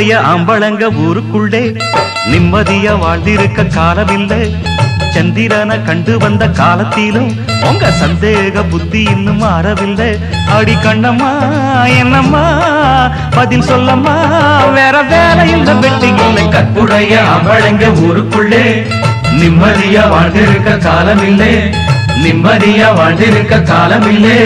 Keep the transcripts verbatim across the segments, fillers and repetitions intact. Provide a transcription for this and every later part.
கற்புடைய அம்பளங்க ஊருக்குள்ளே நிம்மதியா வாழ்ந்திருக்க காலமில்லை. சந்திரனை கண்டு வந்த காலத்திலும் உங்க சந்தேக புத்தி இன்னும் மாறவில்லை. அடி கண்ணம்மா என்னம்மா பதில் சொல்லம்மா, வேற வேலை இல்ல வெட்டி இல்லை. கற்புடைய அம்பளங்க ஊருக்குள்ளே நிம்மதியா வாழ்ந்திருக்க காலமில்லை, நிம்மதியா வாழ்ந்திருக்க காலமில்லை.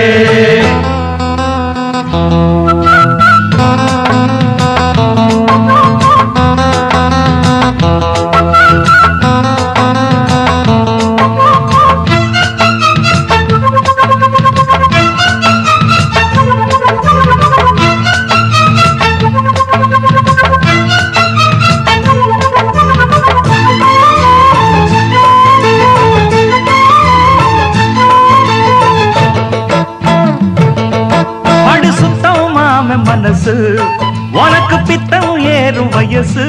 மனசு உனக்கு பித்தம் ஏறும் வயசு,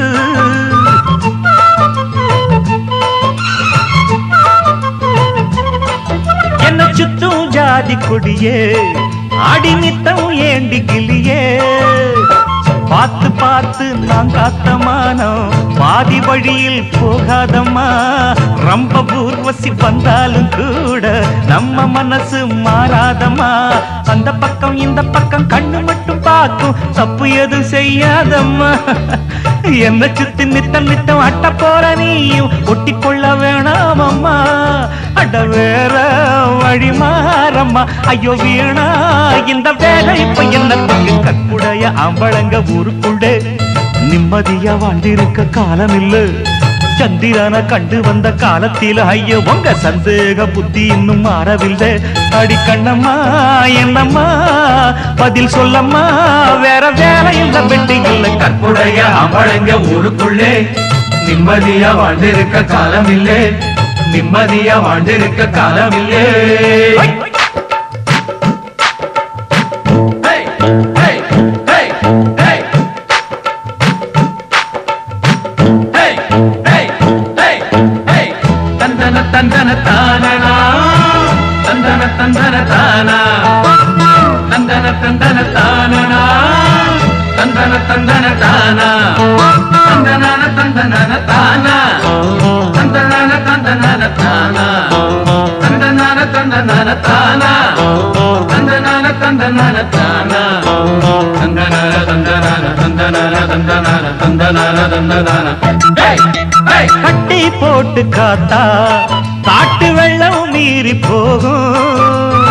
என்ன சுத்தும் ஜாதி கொடியே அடி நித்தம் ஏண்டி கிளியே. பார்த்து பார்த்து நான் காத்தமானோம் பாதி வழியில் போகாதம்மா. ரொம்ப பூர்வசி வந்தாலும் கூட நம்ம மனசு மாறாதம்மா. அந்த பக்கம் இந்த பக்கம் கண்ணு மட்டும் பார்க்கும், தப்பு எதுவும் செய்யாதம்மா. என்ன சுத்தி நித்தம் நித்தம் அட்ட போற நீயும் ஒட்டி கொள்ள வேணாமம்மா. அட வேற வழி மாறம்மா, ஐயோ வீணா இந்த வேலை இப்ப என்ன. கற்புடைய அம்பளங்க ஊருக்குள்ளே நிம்மதியா வாழ்ந்திருக்க காலமில்லை. சந்திரனை கண்டு வந்த காலத்தில ஐயோ உங்க சந்தேக புத்தி இன்னும் மாறவில்லை. அடி கண்ணம்மா என்னம்மா பதில் சொல்லம்மா, வேற வேலை இல்ல வெட்டி இல்லை. கற்புடைய அம்பளங்க ஊருக்குள்ளே நிம்மதியா வாழ்ந்திருக்க காலமில்லை, நிம்மதியா வாழ்ந்திருக்க காலமில்லை. தந்தன தானா தந்தன தந்தன தானா தந்தன தந்தன தானா தந்தன தந்தன தானா தந்தன தந்தன தானா தந்தன தந்தன தானா தந்தன தந்தன தானா தந்தன தந்தன தானா தந்தன தந்தன தந்தன தந்தன தந்தன தந்தன. கட்டி போட்டு காத்தா காட்டு வெள்ளம் மீறி போகும்.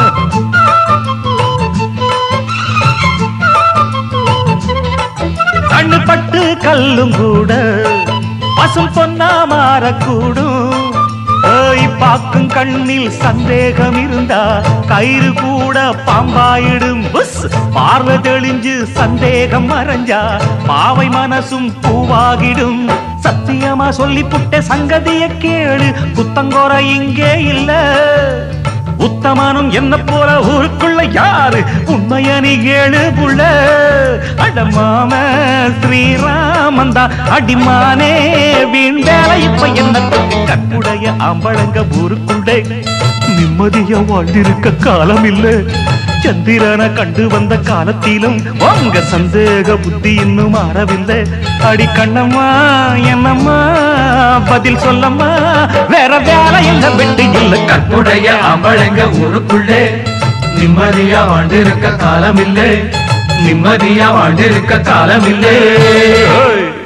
கண்ணு பட்டு கல்லும் கூட பசும் பொன்னா மாறக்கூடும். பாக்கும் கண்ணில் சந்தேகம் இருந்தா கயிறு கூட பாம்பாயிடும். பார்வை தெளிஞ்சு சந்தேகம் மறைஞ்சா பாவை மனசும் பூவாகிடும். சத்தியமா சொல்லி புட்ட சங்கதிய கேளு, குத்தங்கோர இங்கே இல்ல. உத்தமனும் என்ன போல ஊருக்குள்ள யாரு உண்மைய நீ கேளு புள்ள. அடமாம ஸ்ரீராமந்தா அடிமானே வீண் வேலை இப்ப என்ன. கற்புடைய அம்பளங்க ஊருக்குள்ளே நிம்மதியா வாழ்ந்திருக்க காலம் இல்லை. சந்திரனை கண்டு வந்த காலத்திலும் உங்க சந்தேக புத்தி இன்னும் மாறவில்லை. அடி கண்ணம்மா என்னம்மா பதில் சொல்லம்மா, வேற வேலை இல்ல வெட்டி இல்லை. கற்புடைய அம்பளங்க ஊருக்குள்ளே நிம்மதியா வாழ்ந்திருக்க காலமில்லை, நிம்மதியா வாழ்ந்திருக்க காலமில்லை.